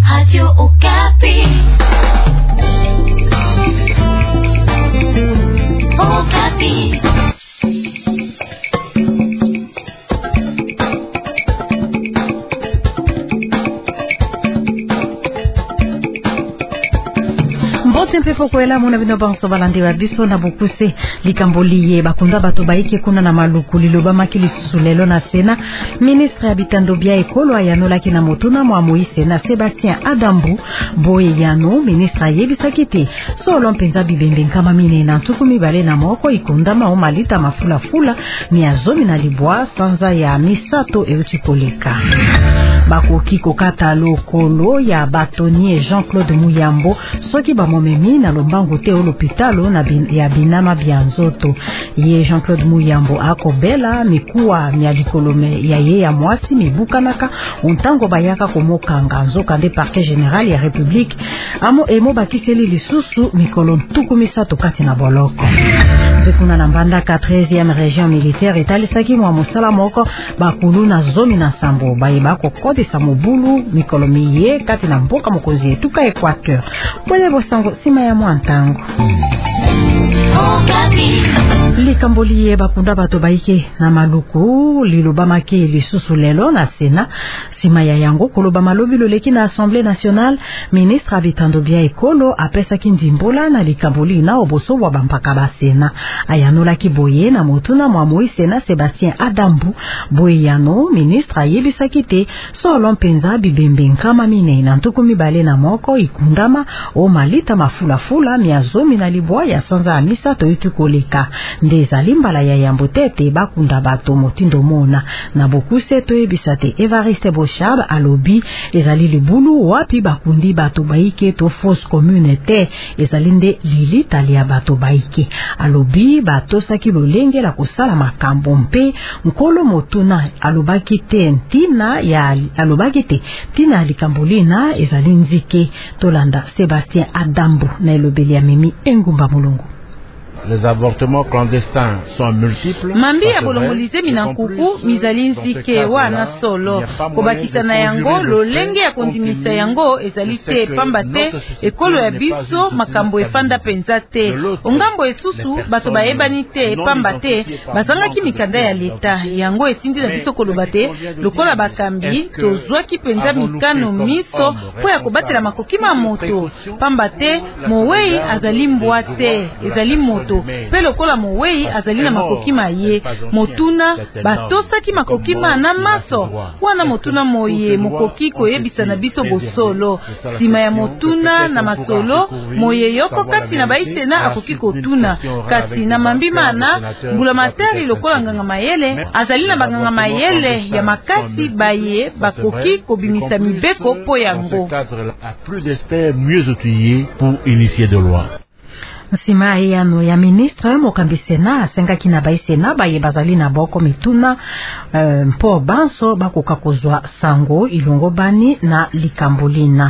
Radio Okapi. Okapi. Mpe fokoela mona bino banso balandi wa biso na bokuse likamboliye bakunda bato baike kuna na maluku liloba makili susulelo na Sena. Ministre ya bitando bia ekolo ayanolaki na motuna mwa Moïse na Sébastien Adambu boye yano ministre yebisaki te solo mpenza bibembe nkama mine na ntuku mibale na moko ikundama o malita mafula fula miazomi na libwa sanza ya misato euchikoleka. Bakoki kokata lokolo ya batonier Jean-Claude Muyambo soki bamomemi na lombango te olopitalo na ya binama bianzoto. Ye Jean-Claude Muyambo akobela mikuwa mialikolome ya ye ya mwasi mibukanaka untango bayaka komokanga nzoka nde parquet général ya République amo emo bakiseli lisusu mikolo ntuku misato kati na boloko. Bekuna na mbanda 13e région militaire etalisaki mwa mosala moko bakulu na zomi na sambo bayebako kodisa mobulu mikolo miye kati na mboka mokonzi etuka Équateur. Pwele bosango sima ya mwantango. Likamboliye bakunda bato baike na maluku liloba make lisusu lelo na Sena sima ya yango koloba malobi loleki na Assemblée nationale. Ministre abitando bia ekolo apesaki ndimbola na likamboli na oboso wa bampaka ba Sena ayanolaki boye na motuna mwa Moïse na Sébastien Adambu boye yano ministre ayebisaki te solo mpenza bibembe nkama mine na ntuku mibale na moko ikundama o malita mafula fula miazomi na libwa ya sanza misato yutukoleka ndeza limbala ya yambo tete bakunda bato motindo mona na bokuse to ebisate Evariste Bochab alobi ezali libulu wapi bakundi bato baike to fausse communauté ezalinde lili talia bato baike alobi bato saki lolenge la kosala makambo mpe nkolo motuna alobaki te tina likambulina ezali nzike tolanda Sébastien Adambu na elobeli ya mimi engumba mulungu. Les avortements clandestins sont multiples. Mambi ya bolongolize minankuku mizali nzike wana solo. Kobakisa na yango lolenge ya kondimisa yango ezali te pamba te ekolo ya biso makambo efanda penza te. Ongambo esusu bato baebani te pamba te bazangaki mikanda ya leta yango etindi na biso koloba te lokola bakambi tozwaki penza mikano miso po ya kobatela makoki ma moto pamba te mowei azali mbwa te ezali moto pe lokola mowei azali na makoki maye motuna batosaki makoki na maso wana motuna moye mokoki koyebisa na biso bosolo sima ya motuna na masolo moye yoko kati na baisena akoki kotuna kati na mambi mana mbula matari lokola nganga mayele azali na banganga mayele ya makasi baye bakoki kobimisa mibeko po yango plus d'experts mieux outillés pour initier de loi. Nsima yano ya ministre mokambi Sena asenga kina bai Sena baye bazali na boko mituna mpo banso bakoka kozwa sango ilongo bani na likambulina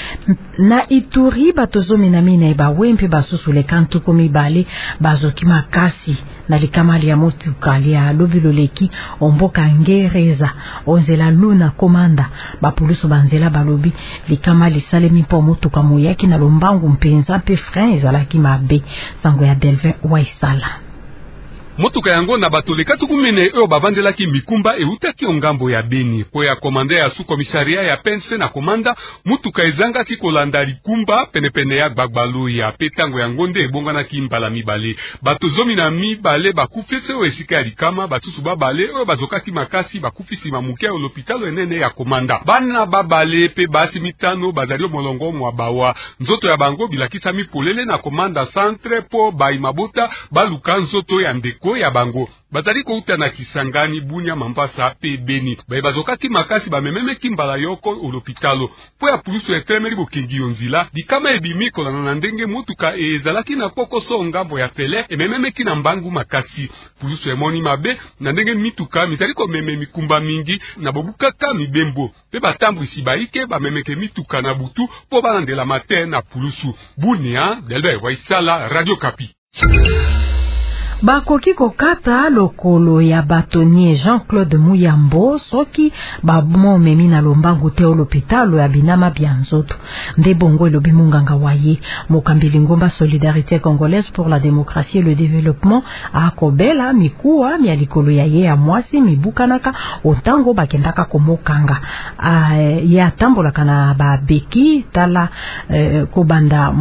na Ituri batozomi na mina eba wempe basusu le kantu komi bale bazoki makasi na likamali ya motukali ya lobiloleki omboka ngereza onzela luna komanda bapulusu banzela balobi likamali salemi po motuka moyaki na lombangu mpenza mpe frein ezalaki mabe sango ya Delvin Waisala. Motuka yango na batoleka tukumene oyo bavandelaki mikumba eutaki ongambo ya Beni po ya komanda ya sous-komisaria ya pense na komanda mutuka ezangaki kolanda likumba penepene ya Gbagbalu ya petango ya ngonde ebonganaki mbala mibale bato zomi na mibale bakufese o esika ya likama batusu babale oyo bazokaki makasi bakufisi mamuke ya l'hôpital enene ya komanda bana babale pe basi mitano bazali molongo mwa bawa nzoto ya bango bilakisa mipolele na komanda centre po baimabota baluka nzoto ya ndeko ya bango batali kouta na Kisangani Bunya Mambasa pe Beni bazokaki makasi bamememeki mbala yoko olopitalo po ya pulusu etremeli bokengi onzila dikama ebimi kolana na ndenge mutuka ezalaki na kokoso ngambo ya fele emememeki na mbangu makasi pulusu emoni mabe na ndenge mituka mitali komeme mikumba mingi na bobukaka mibembo pe batambu isibaike bamemeke mituka na butu po balandela matin na pulusu Bunya Delbert Waisala Radio Kapi. Bakoki kokata lokolo ya batonier Jean-Claude Muyambo soki bamomemi na lombangu te l'hôpital ya Binama Bianzoto. Nde bongo elobi munganga waye mokambili ngomba Solidarité Congolaise pour la démocratie et le développement akobela mikuwa mya likolo ya ye ya mwasi mibukanaka otango bakendaka komokanga ya tambola kana babeki tala kobanda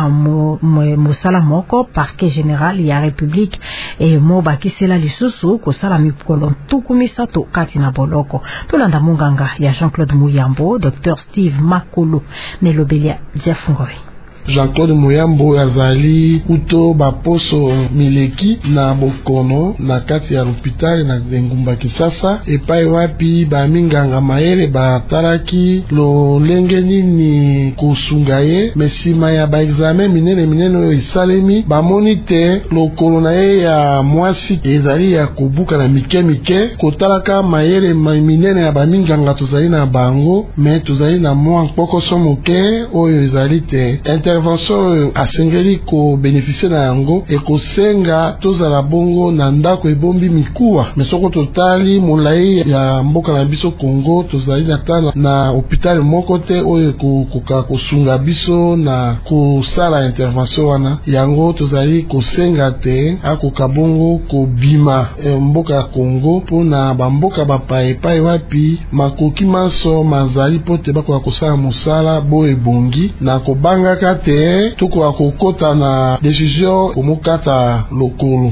mosala moko parquet général ya République et mo bakisela lisusu kosala mikolo tukumisato kati na boloko tolanda munganga ya Jean-Claude Muyambo Dr Steve Makolo Melobelia Jeff Ngoy. Jean-Claude Muyambo azali uto baposo mileki na bokono na kati ya l'hôpital na ngumba Kisasa epai wapi baminganga maere bataraki lolenge nini kosunga ye mesima ya ba examen minene oyo isalemi bamoni te lokolo na ye ya mwasi ezali ya kobuka na mike kotalaka maere minene ya baminganga tozali na bango me tozali na mwa mpokoso moke oyo ezali te intervention asengeli ko bénéficier na yango ekosenga tozala bongo na ndako ebombi mikuwa mesoko totali molai ya mboka na biso Congo tozali na tala na hôpital moko te oyo koka kosunga biso na kosala intervention wana yango tozali kosenga te akoka bongo kobima mboka ya Congo pona bamboka bapaepai wapi makoki maso mazali pote bakoka kosala mosala bo ebongi na kobangaka te tuko akokota na décision komokata lokolo.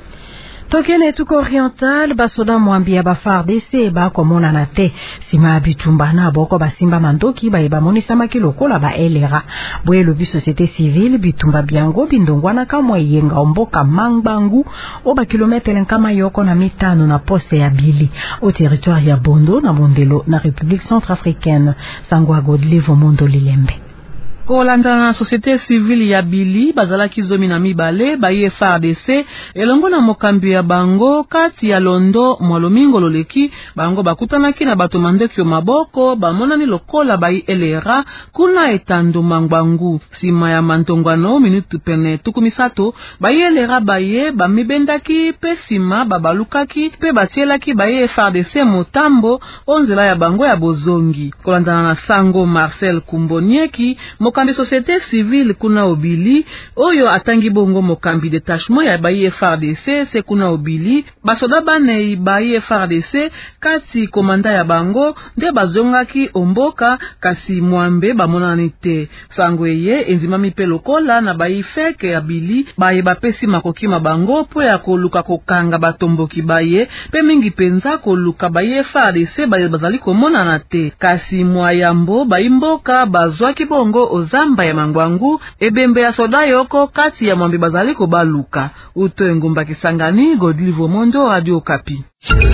Tokene tuko oriental basoda mwambia ba FARDC ba komona na te sima bitumba na boko basimba mandoki ba monisa makilokola ba elera bwelo bi société civile bitumba biango bindongwana kamwa yenga mboka mangbangu oba kilometre nkama yoko na mitano na poste ya Bili au territoire ya Bondo na Mondelo na République centrafricaine sangwa Godlivo Mondo Lilembe. Kolanda na société civile ya Bili bazalaki zomi na mibale ba FARDC elongo na mokambi ya bango kati ya Londo mwalomingo loleki bango bakutanaki na bato mandeki maboko bamonani lokola ba elera kuna etando mangbangu sima ya mantongwano minutu pene tukumisato ba elera baye bamibendaki pe sima babalukaki pe batielaki ba FARDC motambo onzela ya bango ya bozongi. Kolanda na Sango Marcel Kumbonieki mokambi société civile kuna obili oyo atangi bongo mokambi détachement ya ba FARDC se kuna obili basoda bane ba FARDC kati komanda ya bango nde bazongaki omboka kasi mwambe bamonani te sango eye enzimami pe lokola na ba ifeke ya Bili baye bapesi makoki mabango po ya koluka kokanga batomboki baye pe mingi penza koluka ba FARDC baye bazali komona na te kasi mwayambo baimboka bazwaki bongo zamba ya mangwangu ebembe ya soda yoko kati ya mwambi bazali kobaluka uto ngumba Kisangani Godlivo Mondo Radio Okapi.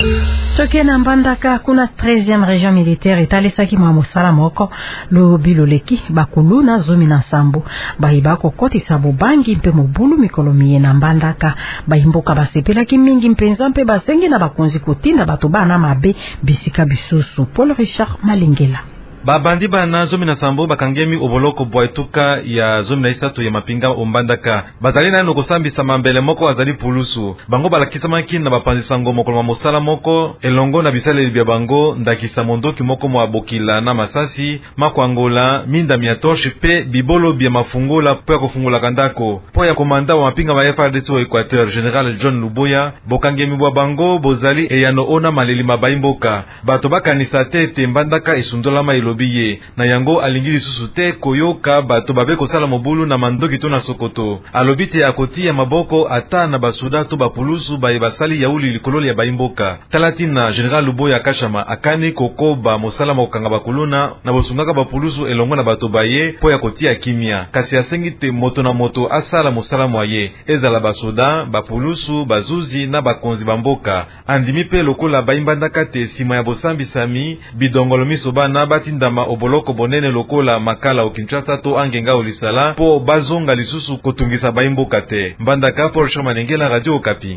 Tokena Mbandaka kuna 13e région militaire etalisaki mwa mosala moko lobiloleki bakulu na zomi na sambu bayibako koti sabo bangi mpe mobulu mikolo miye na Mbandaka bayimboka basepelaki mingi mpenza mpe basengi na bakonzi kotinda bato bana mabe bisika bisusu. Paul Richard Malingela. Babandi bana zomi na sambo bakangemi oboloko bwaituka ya zomi na isato ya mapinga Mbandaka bazali na nokosambisa mambele moko azali pulusu bango balakisamaki na bapanzisa ngo mokolo mosala moko elongo na bisaleli bya bango ndakisa mondoki moko mwa bokila na masasi makwangola minda mia torche pe bibolo bya mafungola po ya kofungula kandako po ya komanda wa mapinga wa FARDC wa Equateur General John Luboya bokangemi bwa bango bozali eyano ona maleli mabaimboka bato bakanisa te Mbandaka esundola mailobiye na yango alingili susu te koyoka bato babe kosala mobulu na mandoki to na Sokoto alobite akoti ya maboko ata na basuda to bapulusu baye basali yauli likololi ya baimboka talatina General Luboya Kashama akani kokoba mosala mokanga bakuluna na bosungaka bapulusu elongo na bato baye po ya kotia kimia kasi asengi te moto na moto asala mosala mwaye ezala basuda bapulusu bazuzi na bakonzi bamboka andimi pe lokola baimbandaka te sima ya bosambisami bidongolo miso bana batindama oboloko bonene lokola makala o Kinshasa to angenga olisala po bazonga lisusu kotungisa baimboka te. Mbandaka Paul Chamanengela Radio Okapi.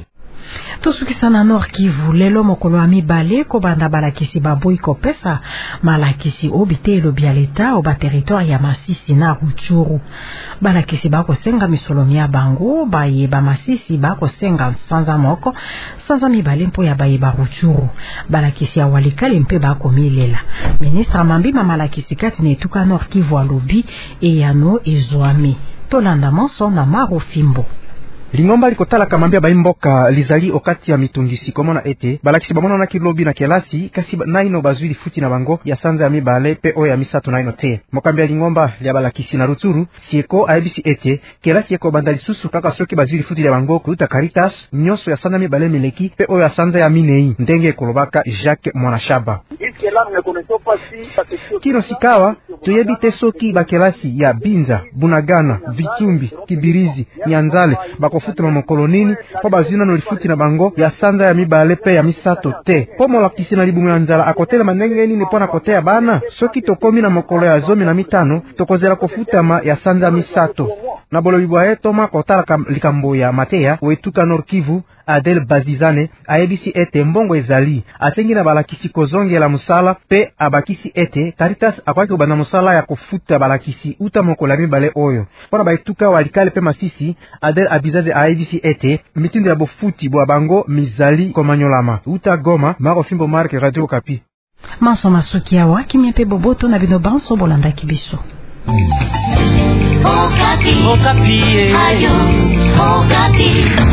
Tosukisana Nord Kivu lelo mokolo wa mibale ko banda balakisi baboyi kopesa malakisi obitelo bya leta oba territoire ya Masisi na Rutshuru. Balakisi bako senga misolomi ya bango baye ba Masisi bako senga sanza moko sanza mibale mpo ya baye ba Rutshuru. Balakisi ya walikali mpe bako milela. Ministre Mambima malakisi kati ne tuka Nord Kivu alobi e yano ezwami. Tolanda Monso na Maro Fimbo. Lingomba likotala kamambia baimboka lizali okati ya mitungisi komona ete balakisi bamona na kilobi na kelasi kasi naino bazwili futi na bango ya sanza ya mibale pe o ya misato naino te mokambia lingomba lya balakisi na Rutshuru sieko aibisi ete kelasi yeko bandali susu kaka soki bazwili futi ya bango kuta Caritas nyoso ya sanza mibale mileki pe o ya sanza ya minei ndenge kolobaka Jacques Mwanashaba kino sikawa tuyebite soki bakelasi ya Binza Bunagana Vitumbi Kibirizi Nyanzale bakofuta mamokolonini po bazina no lifuti na bango ya sanza ya mibale pe ya misato te po molakisi na libumu ya nzala akotela manenge nini po na kotea bana soki tokomi na mokolo ya 15 tokozela kofutama ya sanza ya misato na bolo bibwaye toma kotala likambo ya Matea wetuka Nord Kivu Adel Bazizane aebisi ete mbongo ezali asengi na balakisi kozongela musala pe abakisi ete Caritas akwaki obana musala ya kofuta balakisi uta mokolo ya mibale oyo pona baituka walikale pe Masisi Adel Abizaze aebisi ete mitindo ya bofuti bwa bango mizali komanyolama uta Goma Maro Fimbo Mark Radio Okapi Manso masuki ya wakimia pe boboto na bino banso bolanda kibiso Okapi. Okapi. Ayo. Okapi.